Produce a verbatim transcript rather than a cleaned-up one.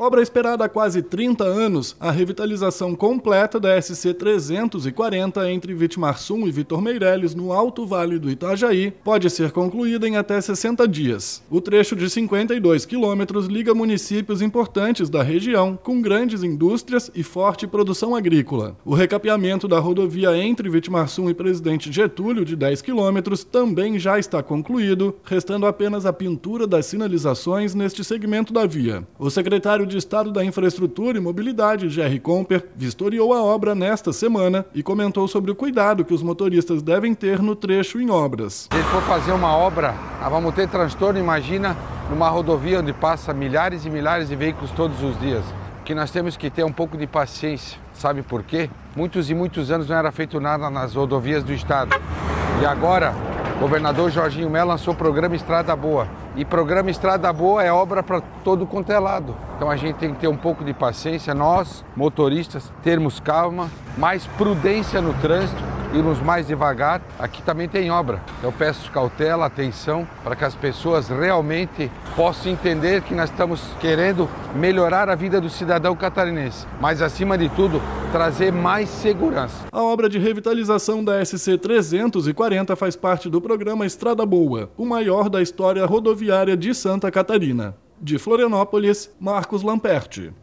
Obra esperada há quase trinta anos, a revitalização completa da S C trezentos e quarenta entre Vitimarsum e Vitor Meireles, no Alto Vale do Itajaí, pode ser concluída em até sessenta dias. O trecho de cinquenta e dois quilômetros liga municípios importantes da região, com grandes indústrias e forte produção agrícola. O recapeamento da rodovia entre Vitimarsum e Presidente Getúlio, de dez quilômetros, também já está concluído, restando apenas a pintura das sinalizações neste segmento da via. O secretário de Estado da Infraestrutura e Mobilidade, Gerry Comper, vistoriou a obra nesta semana e comentou sobre o cuidado que os motoristas devem ter no trecho em obras. Se a gente for fazer uma obra, vamos ter transtorno, imagina, numa rodovia onde passa milhares e milhares de veículos todos os dias. Que nós temos que ter um pouco de paciência, sabe por quê? Muitos e muitos anos não era feito nada nas rodovias do estado. E agora, o governador Jorginho Melo lançou o programa Estrada Boa. E programa Estrada Boa é obra para todo quanto é lado. Então a gente tem que ter um pouco de paciência, nós, motoristas, termos calma, mais prudência no trânsito, irmos mais devagar. Aqui também tem obra. Eu peço cautela, atenção, para que as pessoas realmente possam entender que nós estamos querendo melhorar a vida do cidadão catarinense. Mas, acima de tudo, trazer mais segurança. A obra de revitalização da S C trezentos e quarenta faz parte do programa Estrada Boa, o maior da história rodoviária de Santa Catarina. De Florianópolis, Marcos Lamperti.